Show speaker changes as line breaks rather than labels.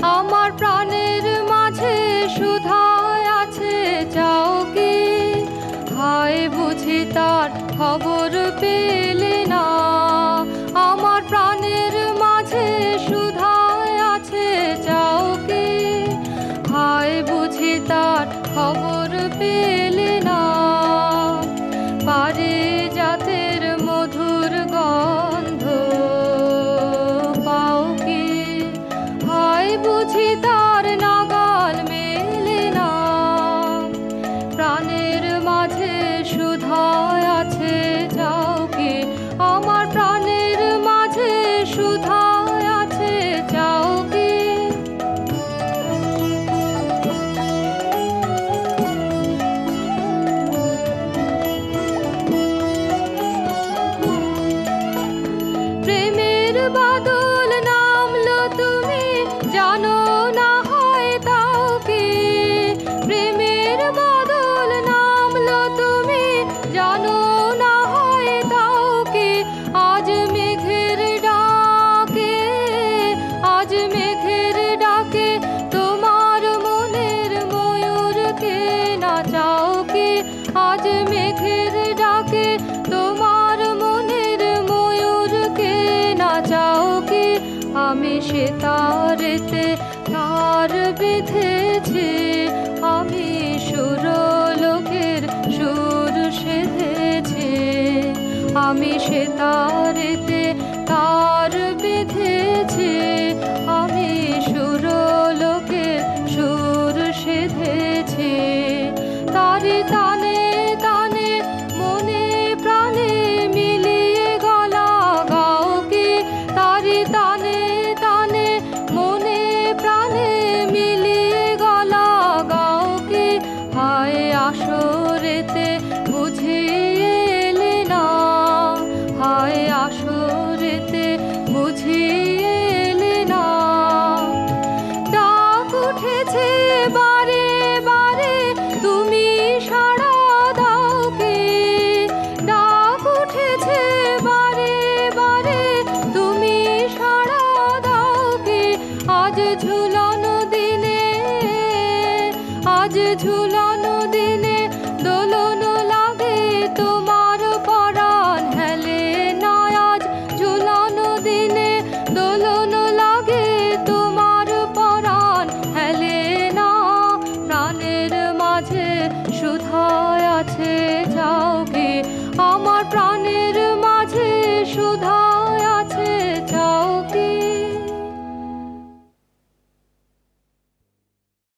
আমার প্রাণের মাঝে সুধায় আছে চাও কি? হায় বুঝি তার খবর পেলে না। আমার প্রাণের মাঝে সুধায় আছে চাও কি? হায় বুঝি তার খবর পেলে না। পারিজাতের মধুর গন্ধ পাও কি? হায় বুঝি তার নাগাল মেলে না। প্রাণের মাঝে সুধায় আছে চাও কি? আমার প্রাণের মাঝে সুধায় আছে চাও কি? প্রেমের বাদল নামলো তুমি জানো না হয় তাও কি? প্রেমের বাদল নামলো তুমি জানো না হয় তাও কি? আজ মেঘের ডাকে, আজ মেঘের ডাকে তোমার মনের ময়ূরকে নাচাও কি? আজ মেঘের ডাকে তোমার মনের ময়ূরকে নাচাও কি? আমি সে তারেতে তার বেঁধেছি, আমি সুরলোকের সুর সেধেছি। আমি সে তারেতে তার বেঁধেছি, আমি সুরলোকের সুর সেধেছি। তারি তানে তানে মনে প্রাণে মিলিয়ে গলা গাও কি? তারি তানে তানে মনে প্রাণে মিলিয়ে গলা গাও কি? হায় আসরেতে বুঝিয়ে এলে না। হায় আসরেতে বুঝিয়ে এলে না। ডাক উঠেছে বারে বারে তুমি সাড়া দাও কি? ডাক উঠেছে বারে বারে তুমি সাড়া দাও কি? আজ ঝুলনো দিনে, আজ ঝুলনো